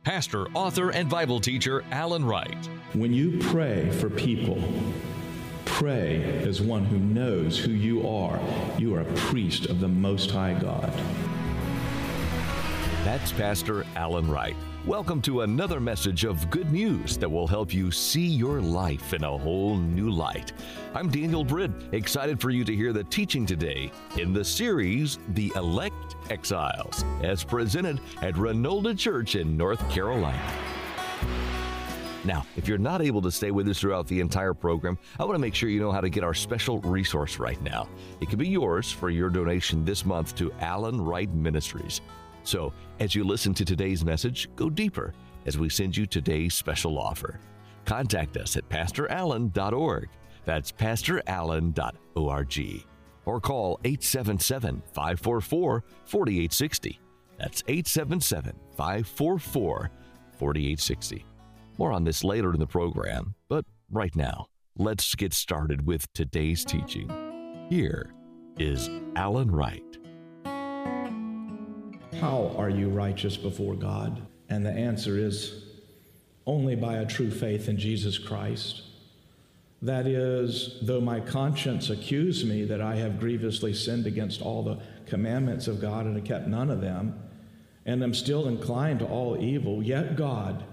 pastor, author, and Bible teacher Alan Wright. When you pray for people, pray as one who knows who you are. You are a priest of the Most High God. That's Pastor Alan Wright. Welcome to another message of good news that will help you see your life in a whole new light. I'm Daniel Britt, excited for you to hear the teaching today in the series, The Elect Exiles, as presented at Renolda Church in North Carolina. Now, if you're not able to stay with us throughout the entire program, I want to make sure you know how to get our special resource right now. It can be yours for your donation this month to Alan Wright Ministries. So, as you listen to today's message, go deeper as we send you today's special offer. Contact us at pastorallen.org. That's pastorallen.org. Or call 877-544-4860. That's 877-544-4860. More on this later in the program, but right now, let's get started with today's teaching. Here is Alan Wright. How are you righteous before God? And the answer is only by a true faith in Jesus Christ. That is, though my conscience accuse me that I have grievously sinned against all the commandments of God and have kept none of them, and am still inclined to all evil, yet God,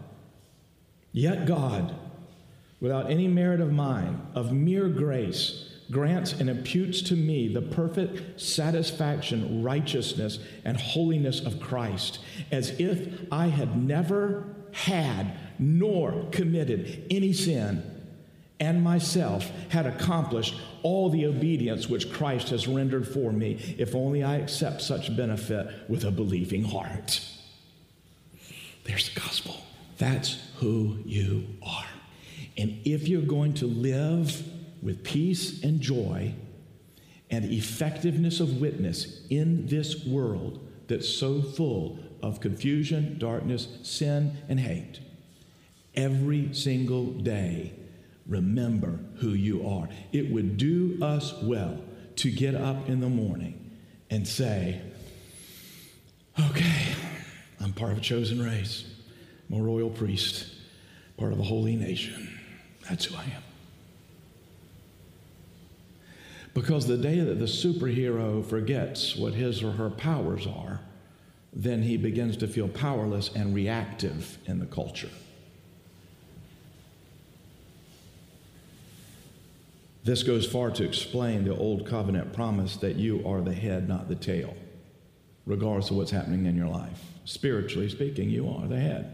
without any merit of mine, of mere grace, grants and imputes to me the perfect satisfaction, righteousness, and holiness of Christ, as if I had never had nor committed any sin, and myself had accomplished all the obedience which Christ has rendered for me, if only I accept such benefit with a believing heart. There's the gospel. That's who you are. And if you're going to live with peace and joy and effectiveness of witness in this world that's so full of confusion, darkness, sin, and hate, every single day, remember who you are. It would do us well to get up in the morning and say, okay, I'm part of a chosen race. I'm a royal priest, part of a holy nation. That's who I am. Because the day that the superhero forgets what his or her powers are, then he begins to feel powerless and reactive in the culture. This goes far to explain the old covenant promise that you are the head, not the tail, regardless of what's happening in your life. Spiritually speaking, you are the head.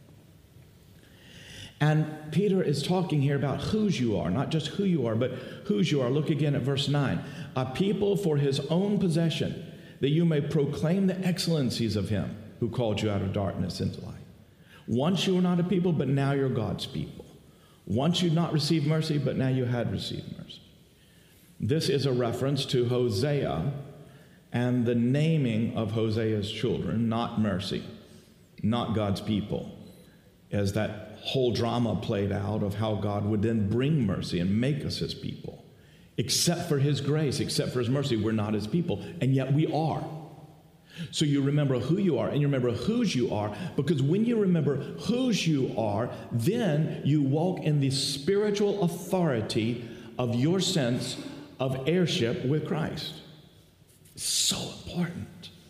And Peter is talking here about whose you are, not just who you are, but whose you are. Look again at verse 9. A people for his own possession, that you may proclaim the excellencies of him who called you out of darkness into light. Once you were not a people, but now you're God's people. Once you'd not received mercy, but now you had received mercy. This is a reference to Hosea and the naming of Hosea's children, not mercy, not God's people, as that whole drama played out of how God would then bring mercy and make us his people. Except for his grace, except for his mercy, we're not his people, and yet we are. So you remember who you are, and you remember whose you are, because when you remember whose you are, then you walk in the spiritual authority of your sense of heirship with Christ. It's so important.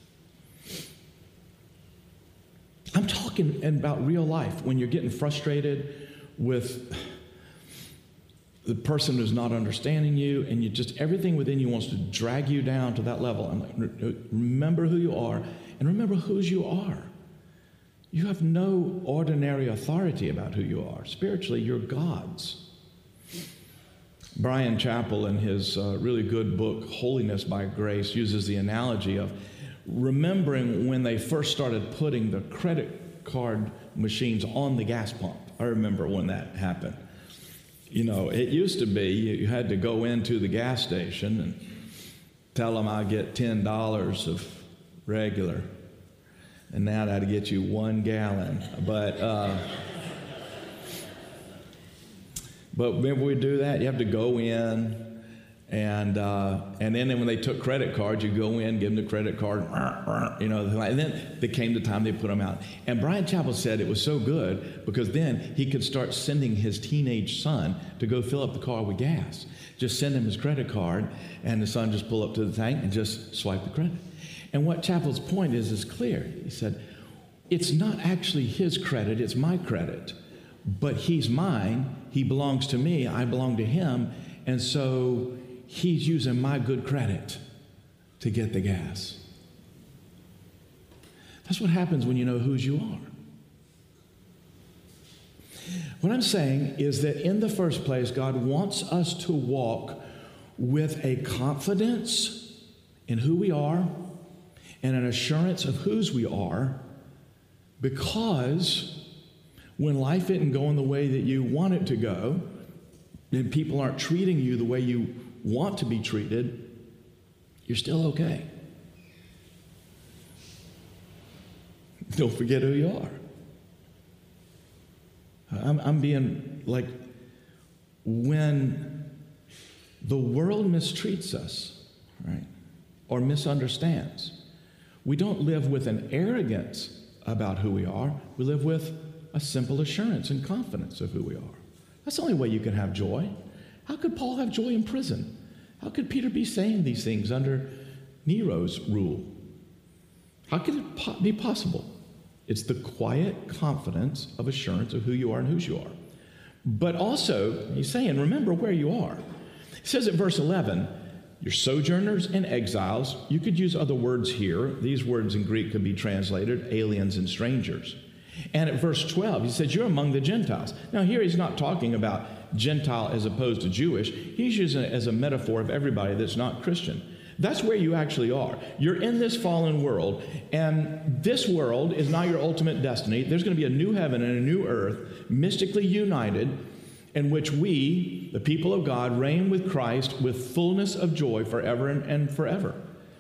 I'm talking about real life when you're getting frustrated with the person who's not understanding you, and you just, everything within you wants to drag you down to that level. I'm like, remember who you are, and remember whose you are. You have no ordinary authority about who you are. Spiritually, you're God's. Brian Chappell, in his really good book, Holiness by Grace, uses the analogy of remembering when they first started putting the credit card machines on the gas pump. I remember when that happened. You know, it used to be you had to go into the gas station and tell them I'll get $10 of regular, and now that'd get you 1 gallon. But whenever we do that, you have to go in And then when they took credit cards, you go in, give them the credit card, and then there came the time they put them out. And Bryan Chapell said it was so good because then he could start sending his teenage son to go fill up the car with gas. Just send him his credit card, and the son just pull up to the tank and just swipe the credit. And what Chapell's point is clear. He said, it's not actually his credit, it's my credit. But he's mine, he belongs to me, I belong to him, and so he's using my good credit to get the gas. That's what happens when you know whose you are. What I'm saying is that in the first place, God wants us to walk with a confidence in who we are and an assurance of whose we are, because when life isn't going the way that you want it to go, and people aren't treating you the way you want to be treated, you're still okay. Don't forget who you are. I'm being like, when the world mistreats us, right, or misunderstands, we don't live with an arrogance about who we are. We live with a simple assurance and confidence of who we are. That's the only way you can have joy. How could Paul have joy in prison? How could Peter be saying these things under Nero's rule? How could it be possible? It's the quiet confidence of assurance of who you are and whose you are. But also, he's saying, remember where you are. He says at verse 11, you're sojourners and exiles. You could use other words here. These words in Greek could be translated aliens and strangers. And at verse 12, he says, you're among the Gentiles. Now here he's not talking about Gentile as opposed to Jewish. He's using it as a metaphor of everybody that's not Christian. That's where you actually are. You're in this fallen world, and this world is not your ultimate destiny. There's going to be a new heaven and a new earth, mystically united, in which we, the people of God, reign with Christ with fullness of joy forever and forever.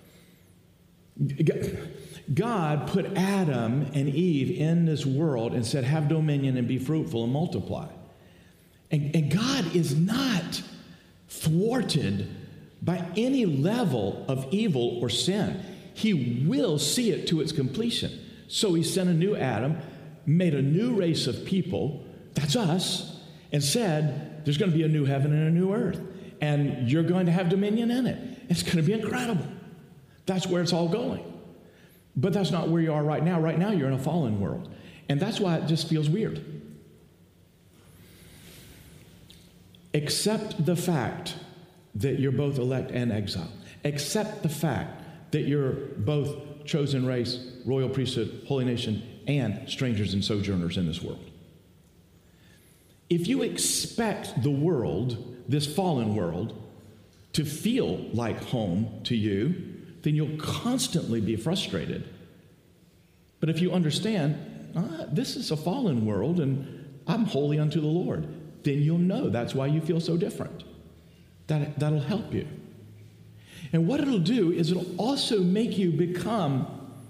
God put Adam and Eve in this world and said, have dominion and be fruitful and multiply. And God is not thwarted by any level of evil or sin. He will see it to its completion. So he sent a new Adam, made a new race of people, that's us, and said, there's going to be a new heaven and a new earth, and you're going to have dominion in it. It's going to be incredible. That's where it's all going. But that's not where you are right now. Right now, you're in a fallen world. And that's why it just feels weird. Accept the fact that you're both elect and exile. Accept the fact that you're both chosen race, royal priesthood, holy nation, and strangers and sojourners in this world. If you expect the world, this fallen world, to feel like home to you, then you'll constantly be frustrated. But if you understand, this is a fallen world and I'm holy unto the Lord, then you'll know that's why you feel so different. That'll help you. And what it'll do is it'll also make you become,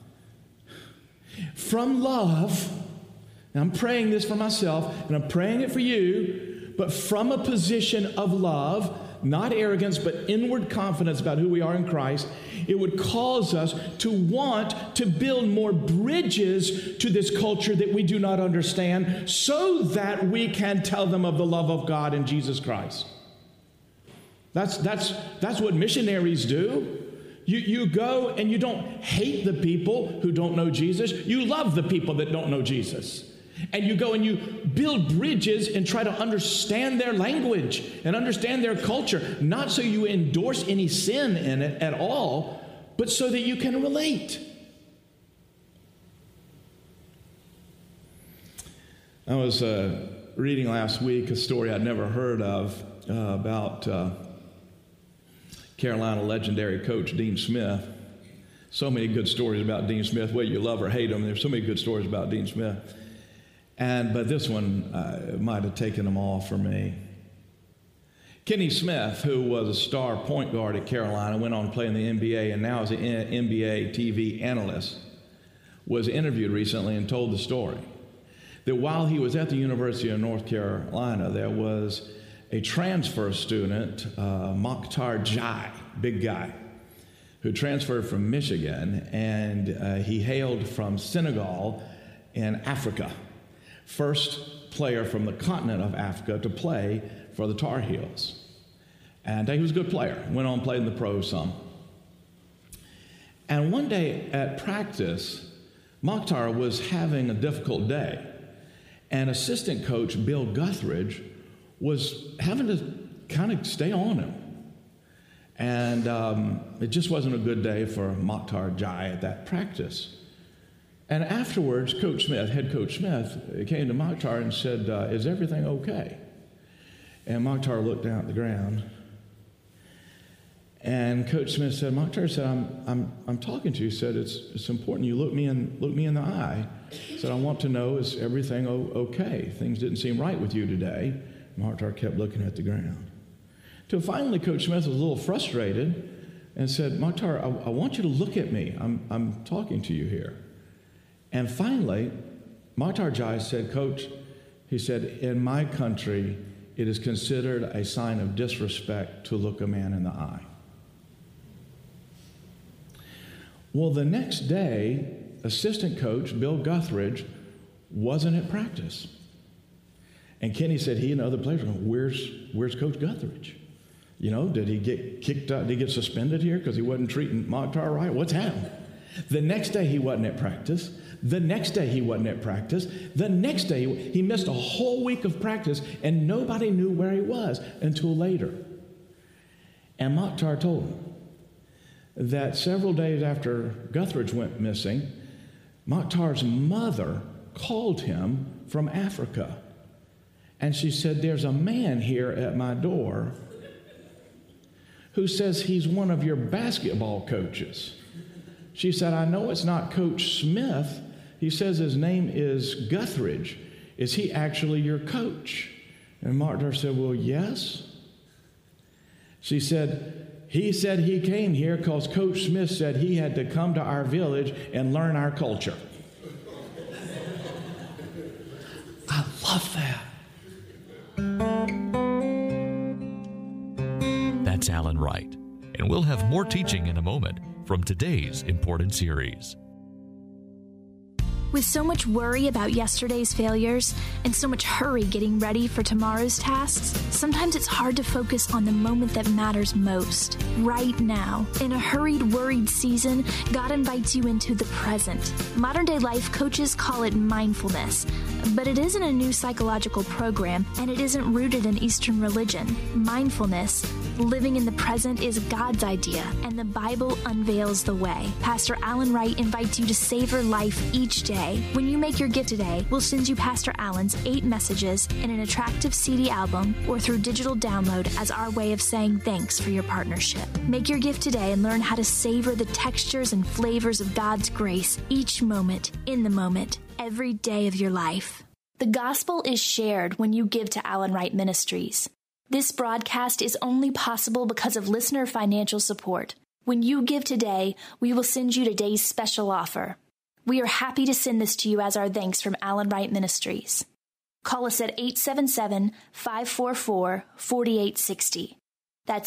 from love, and I'm praying this for myself, and I'm praying it for you, but from a position of love, not arrogance, but inward confidence about who we are in Christ, it would cause us to want to build more bridges to this culture that we do not understand so that we can tell them of the love of God in Jesus Christ. That's what missionaries do. You go and you don't hate the people who don't know Jesus. You love the people that don't know Jesus. And you go and you build bridges and try to understand their language and understand their culture, not so you endorse any sin in it at all, but so that you can relate. I was reading last week a story I'd never heard of about Carolina legendary coach Dean Smith. So many good stories about Dean Smith, whether you love or hate him. There's so many good stories about Dean Smith. But this one might have taken them all for me. Kenny Smith, who was a star point guard at Carolina, went on to play in the NBA and now is an NBA TV analyst, was interviewed recently and told the story that while he was at the University of North Carolina, there was a transfer student, Mokhtar Jai, big guy, who transferred from Michigan, and he hailed from Senegal in Africa. First player from the continent of Africa to play for the Tar Heels. And he was a good player, went on playing the pros some. And one day at practice, Mokhtar was having a difficult day, and assistant coach Bill Guthridge was having to kind of stay on him. And it just wasn't a good day for Mokhtar Jai at that practice. And afterwards, Coach Smith, head Coach Smith, came to Mokhtar and said, is everything okay? And Mokhtar looked down at the ground. And Coach Smith said, Mokhtar said, I'm talking to you. He said, it's important you look me in the eye. He said, I want to know, is everything okay? Things didn't seem right with you today. Mokhtar kept looking at the ground. Till finally, Coach Smith was a little frustrated and said, Mokhtar, I want you to look at me. I'm talking to you here. And finally, Mokhtar Jai said, Coach, he said, in my country, it is considered a sign of disrespect to look a man in the eye. Well, the next day, assistant coach Bill Guthridge wasn't at practice. And Kenny said he and other players were going, where's Coach Guthridge? You know, did he get kicked out? Did he get suspended here because he wasn't treating Mokhtar right? What's happened? The next day he wasn't at practice. The next day he wasn't at practice. The next day he missed a whole week of practice, and nobody knew where he was until later. And Mokhtar told him that several days after Guthridge went missing, Mokhtar's mother called him from Africa. And she said, there's a man here at my door who says he's one of your basketball coaches. She said, I know it's not Coach Smith. He says his name is Guthridge. Is he actually your coach? And Mokhtar said, well, yes. She said, he said he came here because Coach Smith said he had to come to our village and learn our culture. I love that. That's Alan Wright, and we'll have more teaching in a moment from today's important series. With so much worry about yesterday's failures and so much hurry getting ready for tomorrow's tasks, sometimes it's hard to focus on the moment that matters most, right now. In a hurried, worried season, God invites you into the present. Modern-day life coaches call it mindfulness, but it isn't a new psychological program, and it isn't rooted in Eastern religion. Mindfulness, living in the present, is God's idea, and the Bible unveils the way. Pastor Alan Wright invites you to savor life each day. When you make your gift today, we'll send you Pastor Alan's 8 messages in an attractive CD album or through digital download as our way of saying thanks for your partnership. Make your gift today and learn how to savor the textures and flavors of God's grace each moment, in the moment, every day of your life. The gospel is shared when you give to Alan Wright Ministries. This broadcast is only possible because of listener financial support. When you give today, we will send you today's special offer. We are happy to send this to you as our thanks from Alan Wright Ministries. Call us at 877-544-4860. That's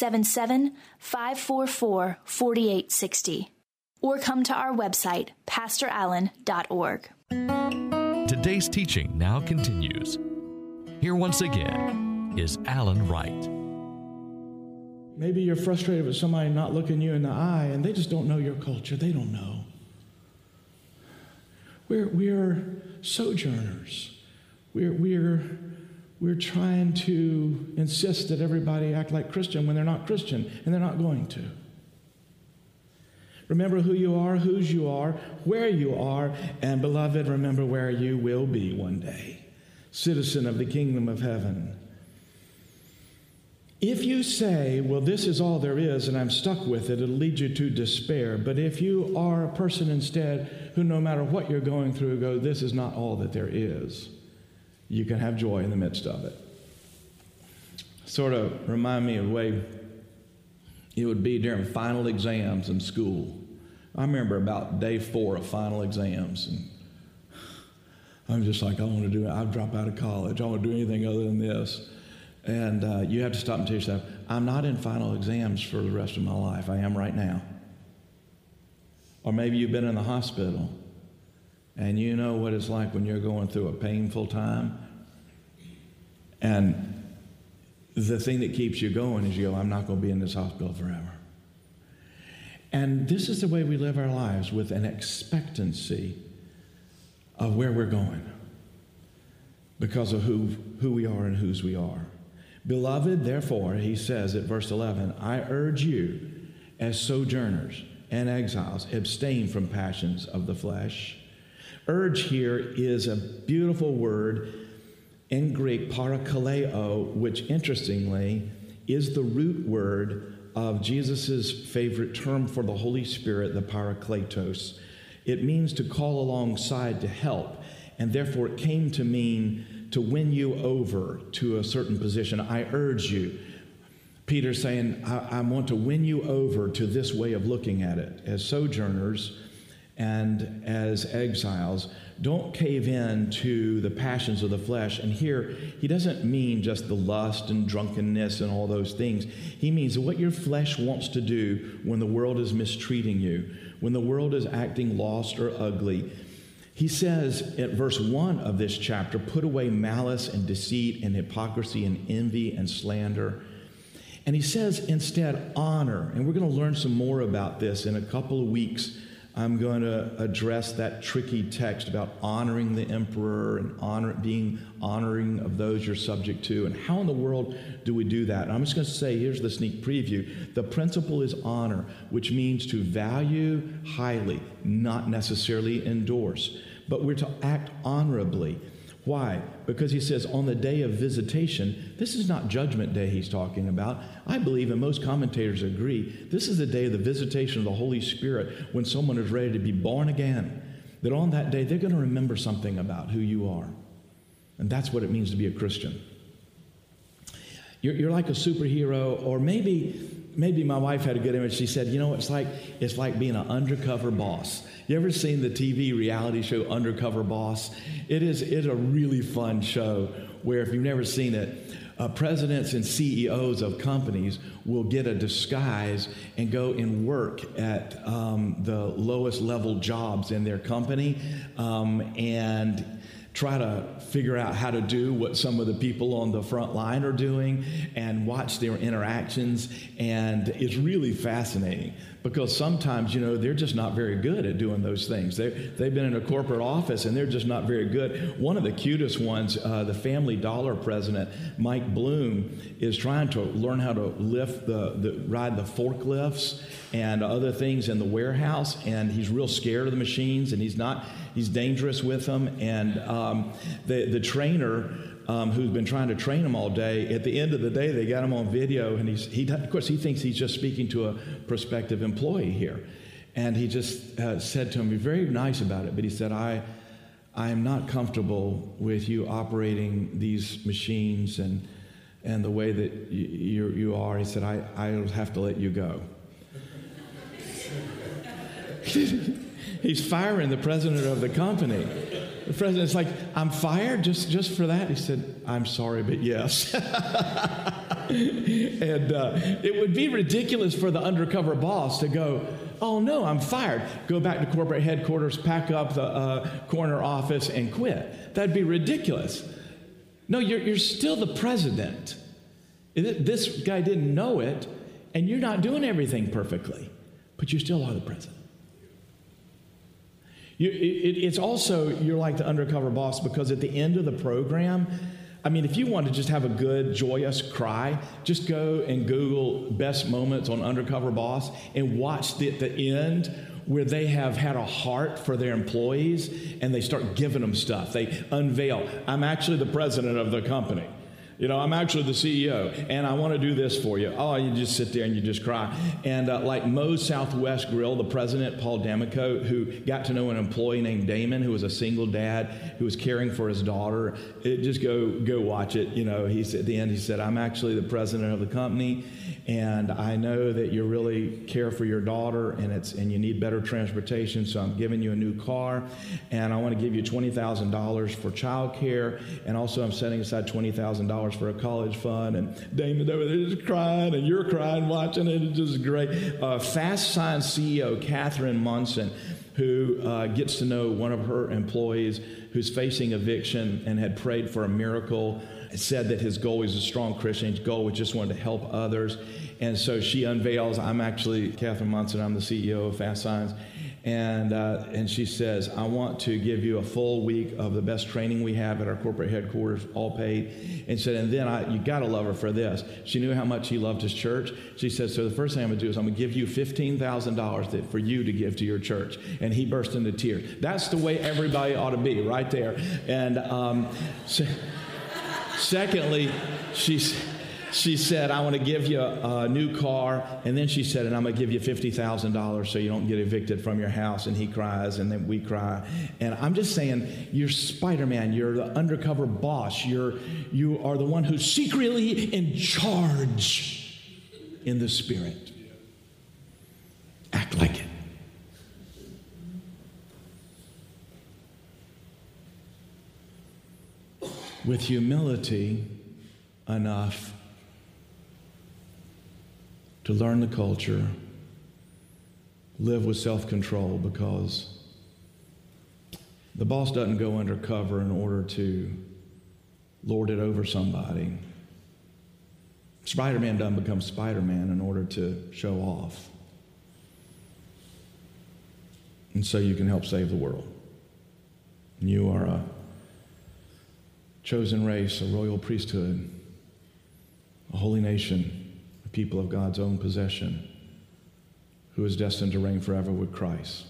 877-544-4860. Or come to our website, pastorallen.org. Today's teaching now continues. Here once again is Alan Wright. Maybe you're frustrated with somebody not looking you in the eye, and they just don't know your culture. They don't know. We're sojourners. We're trying to insist that everybody act like Christian when they're not Christian, and they're not going to. Remember who you are, whose you are, where you are, and beloved, remember where you will be one day. Citizen of the kingdom of heaven. If you say, well, this is all there is and I'm stuck with it, it'll lead you to despair. But if you are a person instead who, no matter what you're going through, go, this is not all that there is, you can have joy in the midst of it. Sort of remind me of the way it would be during final exams in school. I remember about day 4 of final exams, and I'm just like, I'll drop out of college. I don't want to do anything other than this. And you have to stop and tell yourself, I'm not in final exams for the rest of my life. I am right now. Or maybe you've been in the hospital and you know what it's like when you're going through a painful time. And the thing that keeps you going is you go, I'm not going to be in this hospital forever. And this is the way we live our lives, with an expectancy of where we're going because of who we are and whose we are. Beloved, therefore, he says at verse 11, I urge you as sojourners and exiles, abstain from passions of the flesh. Urge here is a beautiful word in Greek, parakaleo, which interestingly is the root word of Jesus' favorite term for the Holy Spirit, the parakletos. It means to call alongside, to help, and therefore it came to mean to win you over to a certain position. I urge you. Peter's saying, I want to win you over to this way of looking at it. As sojourners and as exiles, don't cave in to the passions of the flesh. And here, he doesn't mean just the lust and drunkenness and all those things. He means what your flesh wants to do when the world is mistreating you, when the world is acting lost or ugly. He says at verse 1 of this chapter, put away malice and deceit and hypocrisy and envy and slander. And he says instead, honor. And we're going to learn some more about this in a couple of weeks. I'm going to address that tricky text about honoring the emperor and being honoring of those you're subject to. And how in the world do we do that? And I'm just going to say, here's the sneak preview. The principle is honor, which means to value highly, not necessarily endorse. But we're to act honorably. Why? Because he says on the day of visitation, this is not Judgment Day he's talking about. I believe, and most commentators agree, this is the day of the visitation of the Holy Spirit, when someone is ready to be born again. That on that day, they're going to remember something about who you are. And that's what it means to be a Christian. You're like a superhero, or maybe my wife had a good image. She said, you know, it's like being an undercover boss. You ever seen the TV reality show Undercover Boss? It's a really fun show where, if you've never seen it, presidents and CEOs of companies will get a disguise and go and work at the lowest level jobs in their company and try to figure out how to do what some of the people on the front line are doing and watch their interactions. And it's really fascinating because sometimes, you know, they're just not very good at doing those things. They've been in a corporate office and they're just not very good. One of the cutest ones, the Family Dollar president, Mike Bloom, is trying to learn how to ride the forklifts and other things in the warehouse. And he's real scared of the machines, and he's dangerous with them. And the trainer who's been trying to train him all day, at the end of the day, they got him on video, and of course, he thinks he's just speaking to a prospective employee here. And he just said to him, be very nice about it, but he said, I am not comfortable with you operating these machines and the way that you are. He said, I'll have to let you go. He's firing the president of the company. The president's like, I'm fired just for that? He said, I'm sorry, but yes. And it would be ridiculous for the undercover boss to go, oh no, I'm fired. Go back to corporate headquarters, pack up the corner office, and quit. That'd be ridiculous. No, you're still the president. This guy didn't know it, and you're not doing everything perfectly, but you still are the president. It's also, you're like the undercover boss, because at the end of the program, I mean, if you want to just have a good, joyous cry, just go and Google best moments on Undercover Boss and watch at the end where they have had a heart for their employees and they start giving them stuff. They unveil, I'm actually the president of the company. You know, I'm actually the CEO, and I want to do this for you. Oh, you just sit there and you just cry. And like Moe's Southwest Grill, the president, Paul D'Amico, who got to know an employee named Damon, who was a single dad who was caring for his daughter. Just go watch it. You know, at the end, he said, I'm actually the president of the company, and I know that you really care for your daughter, and you need better transportation, so I'm giving you a new car, and I want to give you $20,000 for child care, and also I'm setting aside $20,000 for a college fund, and Damon's over there just crying, and you're crying watching it. It's just great. Fast Signs CEO Catherine Monson, who gets to know one of her employees who's facing eviction and had prayed for a miracle, said that his goal was a strong Christian. His goal was just wanted to help others. And so she unveils, I'm actually Catherine Monson, I'm the CEO of Fast Signs. And she says, I want to give you a full week of the best training we have at our corporate headquarters, all paid. And said, and then you got to love her for this. She knew how much he loved his church. She said, so the first thing I'm going to do is I'm going to give you $15,000 for you to give to your church. And he burst into tears. That's the way everybody ought to be, right there. And secondly, she said, I want to give you a new car. And then she said, and I'm going to give you $50,000 so you don't get evicted from your house. And he cries, and then we cry. And I'm just saying, you're Spider-Man. You're the undercover boss. You are the one who's secretly in charge in the Spirit. Act like it. With humility enough to learn the culture, live with self-control, because the boss doesn't go undercover in order to lord it over somebody. Spider-Man doesn't become Spider-Man in order to show off. And so you can help save the world. And you are a chosen race, a royal priesthood, a holy nation, a people of God's own possession, who is destined to reign forever with Christ.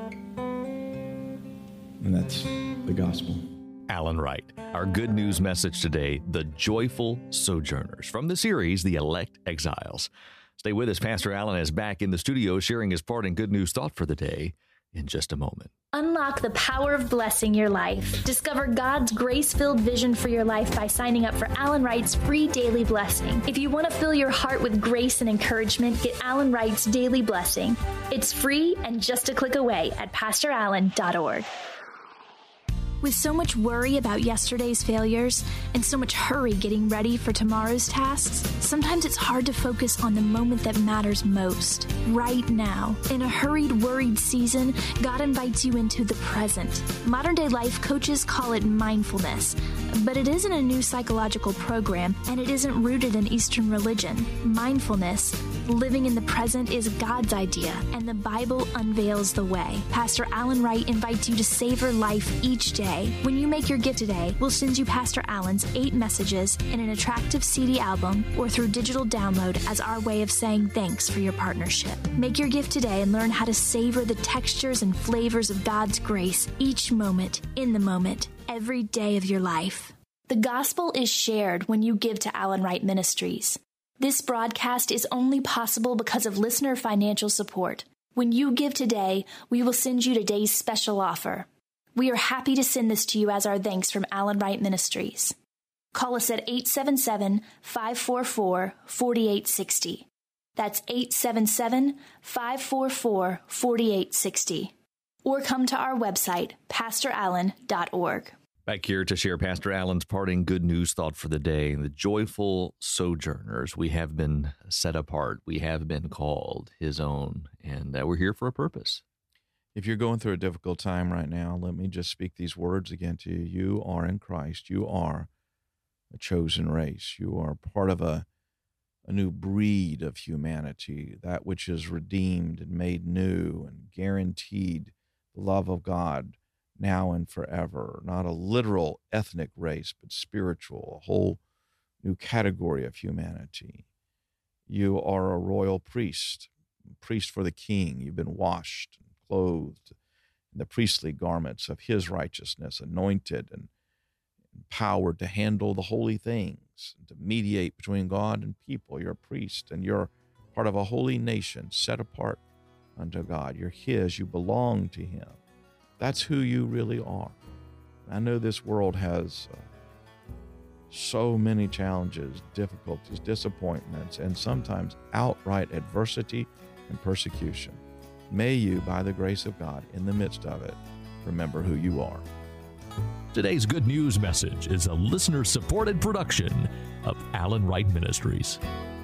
And that's the gospel. Alan Wright. Our good news message today, the joyful sojourners, from the series, The Elect Exiles. Stay with us. Pastor Alan is back in the studio sharing his part in good news thought for the day in just a moment. Unlock the power of blessing your life. Discover God's grace-filled vision for your life by signing up for Alan Wright's free daily blessing. If you want to fill your heart with grace and encouragement, get Alan Wright's daily blessing. It's free and just a click away at pastorallen.org. With so much worry about yesterday's failures and so much hurry getting ready for tomorrow's tasks, sometimes it's hard to focus on the moment that matters most, right now. In a hurried, worried season, God invites you into the present. Modern-day life coaches call it mindfulness, but it isn't a new psychological program, and it isn't rooted in Eastern religion. Mindfulness, living in the present, is God's idea, and the Bible unveils the way. Pastor Alan Wright invites you to savor life each day. When you make your gift today, we'll send you Pastor Alan's 8 messages in an attractive CD album or through digital download as our way of saying thanks for your partnership. Make your gift today and learn how to savor the textures and flavors of God's grace each moment, in the moment, every day of your life. The gospel is shared when you give to Alan Wright Ministries. This broadcast is only possible because of listener financial support. When you give today, we will send you today's special offer. We are happy to send this to you as our thanks from Alan Wright Ministries. Call us at 877-544-4860. That's 877-544-4860. Or come to our website, pastorallen.org. Back here to share Pastor Alan's parting good news thought for the day. The joyful sojourners. We have been set apart. We have been called his own, and we're here for a purpose. If you're going through a difficult time right now, let me just speak these words again to you. You are in Christ. You are a chosen race. You are part of a new breed of humanity, that which is redeemed and made new and guaranteed the love of God now and forever. Not a literal ethnic race, but spiritual, a whole new category of humanity. You are a royal priest for the King. You've been washed, clothed in the priestly garments of his righteousness, anointed and empowered to handle the holy things, and to mediate between God and people. You're a priest, and you're part of a holy nation set apart unto God. You're his. You belong to him. That's who you really are. I know this world has so many challenges, difficulties, disappointments, and sometimes outright adversity and persecution. May you, by the grace of God, in the midst of it, remember who you are. Today's good news message is a listener-supported production of Alan Wright Ministries.